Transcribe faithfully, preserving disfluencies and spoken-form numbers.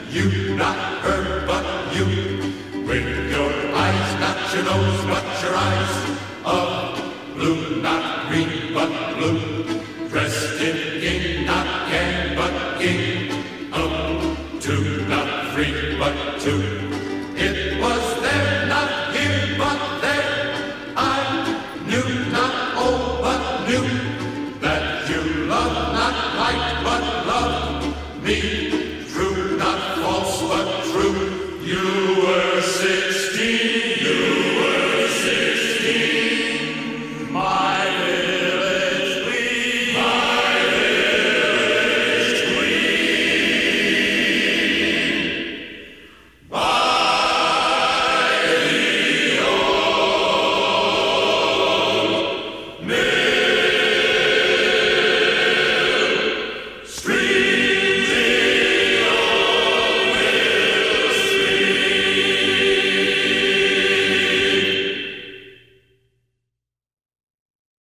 you, not her, but you. With your eyes, not your nose, but your eyes. Of blue, not green, but blue. Dressed in king, not can, but king. Of two, not three, but two. It